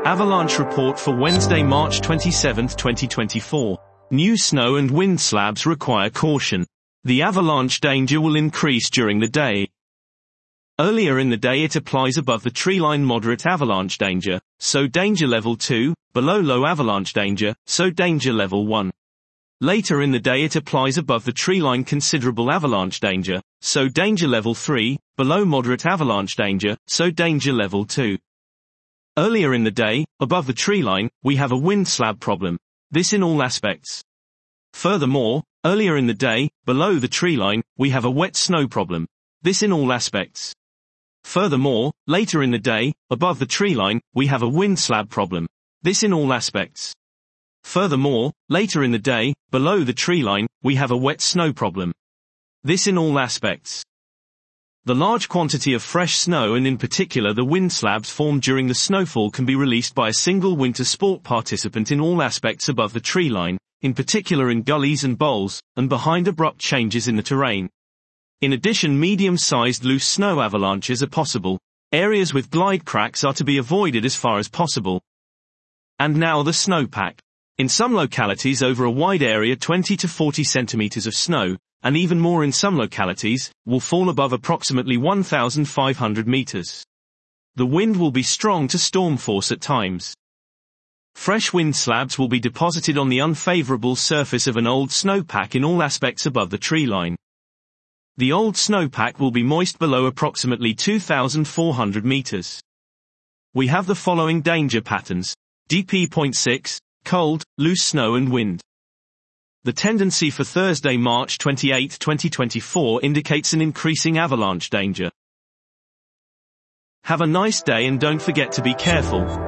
Avalanche report for Wednesday, March 27, 2024. New snow and wind slabs require caution. The avalanche danger will increase during the day. Earlier in the day it applies above the treeline moderate avalanche danger, so danger level 2, below low avalanche danger, so danger level 1. Later in the day it applies above the treeline considerable avalanche danger, so danger level 3, below moderate avalanche danger, so danger level 2. Earlier in the day, above the treeline, we have a wind slab problem. This in all aspects. Furthermore, earlier in the day, below the treeline, we have a wet snow problem. This in all aspects. Furthermore, later in the day, above the treeline, we have a wind slab problem. This in all aspects. Furthermore, later in the day, below the treeline, we have a wet snow problem. This in all aspects. The large quantity of fresh snow and in particular the wind slabs formed during the snowfall can be released by a single winter sport participant in all aspects above the treeline, in particular in gullies and bowls, and behind abrupt changes in the terrain. In addition, medium-sized loose snow avalanches are possible. Areas with glide cracks are to be avoided as far as possible. And now the snowpack. In some localities over a wide area 20 to 40 centimeters of snow, and even more in some localities, will fall above approximately 1,500 meters. The wind will be strong to storm force at times. Fresh wind slabs will be deposited on the unfavorable surface of an old snowpack in all aspects above the treeline. The old snowpack will be moist below approximately 2,400 meters. We have the following danger patterns. DP.6, cold, loose snow and wind. The tendency for Thursday, March 28, 2024 indicates an increasing avalanche danger. Have a nice day and don't forget to be careful.